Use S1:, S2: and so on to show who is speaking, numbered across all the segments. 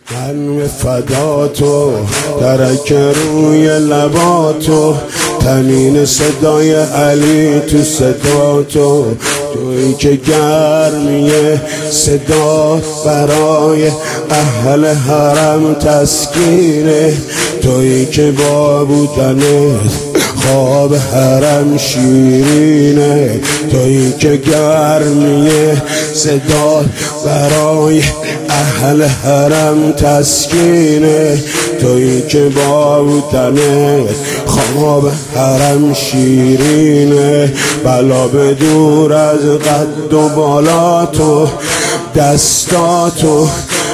S1: من فداتو ترک روی لباتو تنین صدای علی تو صداتو تویی که گرمیه صدا برای اهل حرم تسکینه تویی که با بودنت خواب حرم شیرینه تویی که گرمیه صدا برای اهل حرم تسکینه تویی که با بودنت خواب حرم شیرینه بلا به دور از قد و بالاتو دستاتو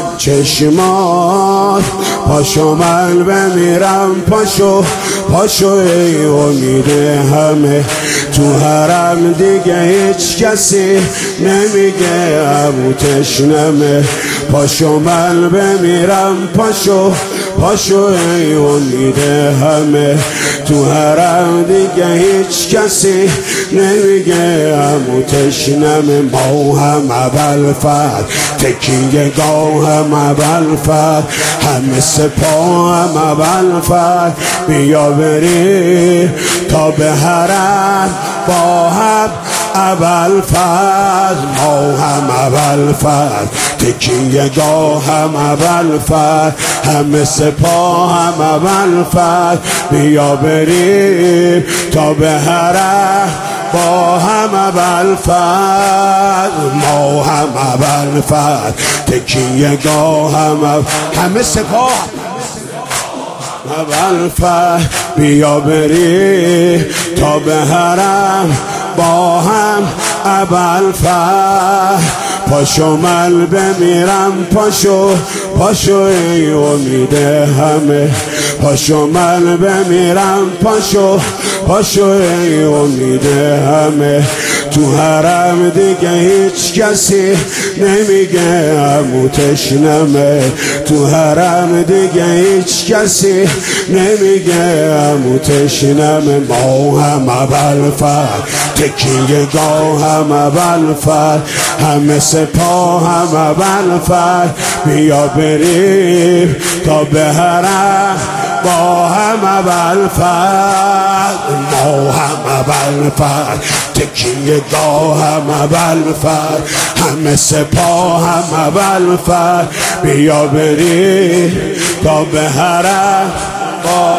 S1: چشمات پاشو من بمیرم پاشو ای امید همه تو حرم دیگه هیچ کسی نمیگه ابو تشنمه پاشو من بمیرم پاشو ای امید همه تو حرم دیگه هیچ کسی نمیگه ابو تشنمه ما هم اول فرد تکینگ گاه هم اول فرد همه سپاه هم اول فرد بیا بریم تا به حرم با هم اول فرد ما هم اول فرد تکیه گاه هم اول فرد همه سپاه هم اول فرد بیا بریم تا به حرم با هم اول فرد ما هم اول فرد تکیه گاه هم همه سپاه اول فرد بیا بریم تا به حرم با هم اول فرد پاشو من بمیرم پاشو ای امید همه پاشو من بمیرم پاشو ای امید همه تو حرم دیگه هیچ کسی نمیگه ابو تشنمه تو حرم دیگه هیچ کسی نمیگه ابو تشنمه ما هم اول فرد تکیه گاه هم اول فرد همه سپاه هم اول فرد بیا بریم تا به حرم با هم اول فرد ما هم اول فرد تکیه گاه هم اول فرد همه سپاه هم اول فرد بیا بریم تا به حرم با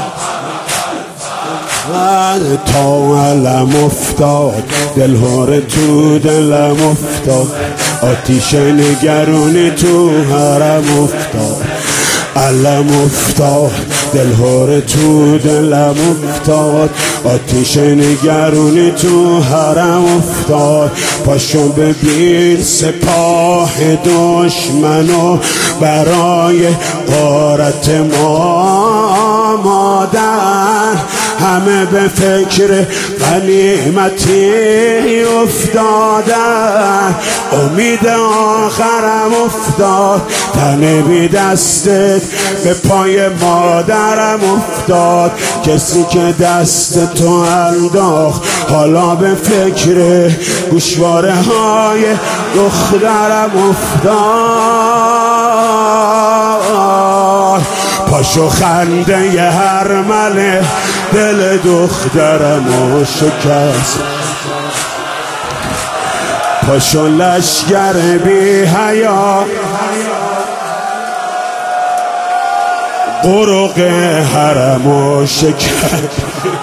S1: تا علم افتاد دلهور تو دلم افتاد آتیش نگرونی تو حرم افتاد علم افتاد دلهور تو دلم افتاد آتیش نگرونی تو حرم افتاد پاشو ببین سپاه دشمنو برای غارت ما مادر همه به فکر غنیمتی افتادن امید آخرم افتاد تن بی دستت به پای مادرم افتاد کسی که دست تو انداخت حالا به فکر گوشواره های دخترم افتاد پاشو خنده ی هرمله دل دخترمو شکست پاشو لشگر بی حیا قرق حرمو شکست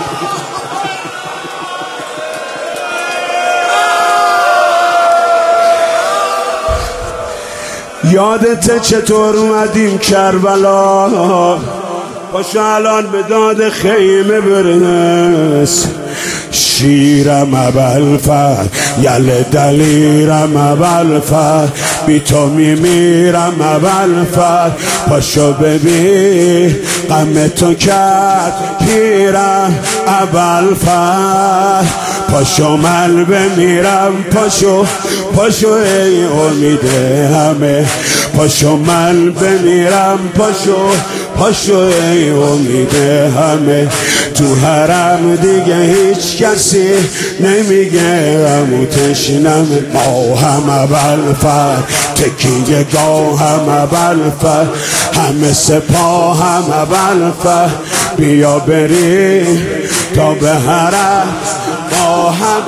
S1: یادت چطور اومدیم کربلا پاشو الان به داد خیمه برس شیرم اول فرد یل دلیرم اول فرد بی تو میمیرم اول فرد پاشو ببین غم تو کرد پیرم اول فرد پاشو من بمیرم پاشو ای امید همه پاشو من بمیرم پاشو ای امید همه، تو حرم دیگه هیچ کسی نمیگه غم و تشنمه. ما هم ابوالفضل تکیه گاه هم ابوالفضل، همه سپاه هم ابوالفضل، بیا بریم تا به حرم با هم.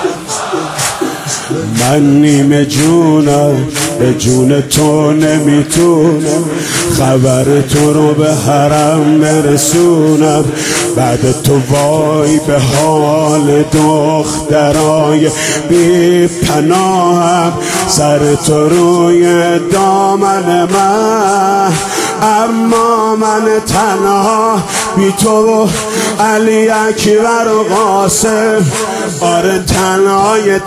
S1: من نیمه جونم به جون تو نمیتونم، خبر تو رو به حرم برسونم. بعد تو وای به حال دخترای بی پناهم، سر تو روی دامن من، اما من تنها بی تو علی اکبر و قاسم. آره تنهای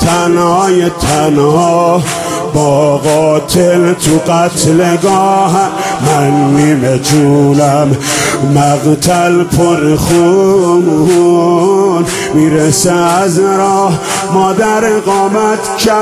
S1: تنها با قاتل تو قتلگاه. من نیمه جونم مقتل پر خون، میرسه از راه مادر قامت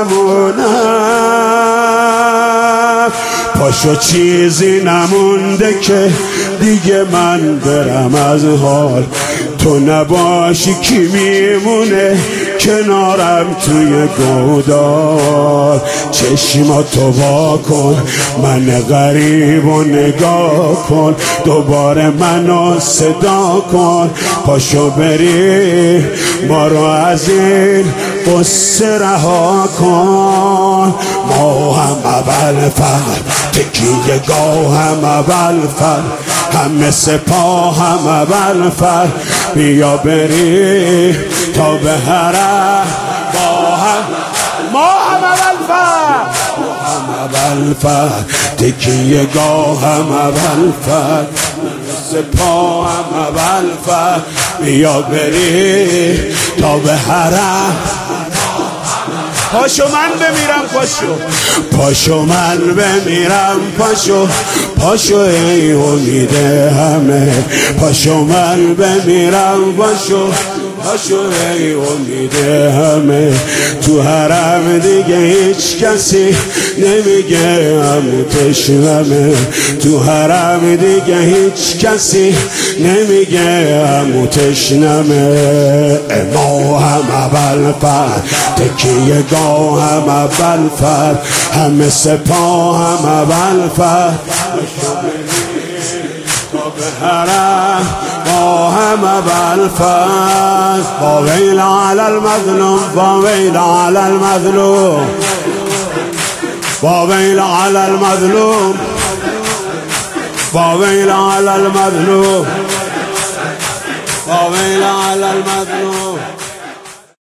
S1: کمونم. پاشو چیزی نمونده که دیگه من برم از حال، تو نباشی کی میمونه کنارم توی گودال. چشماتو وا کن من غریب و نگاه کن، دوباره منو صدا کن. پاشو بری ما رو از این قصه رها کن. ما هم ابوالفضل تکیه گاه هم ابوالفضل، همه سپاه هم ابوالفضل، بیا بریم تا به حرم با هم. ما هم ابوالفضل تکیه گاه هم ابوالفضل، سپاه هم ابوالفضل، بیا بریم تا به حرم. پاشو من بمیرم، پاشو من بمیرم، پاشو ای امید همه، پاشو من بمیرم، پاشو ای امید همه. تو حرم دیگه هیچ کسی نمیگه غم و تشنمه، تو حرم دیگه هیچ کسی نمیگه غم و تشنمه. ما هم ابوالفضل تکیه گاه هم ابوالفضل، همه سپاه هم ابوالفضل، حرم با هم ابوالفضل. با ویل علی المظلوم، با ویل علی المظلوم، با ویل علی المظلوم، با ویل علی المظلوم، با ویل علی المظلوم.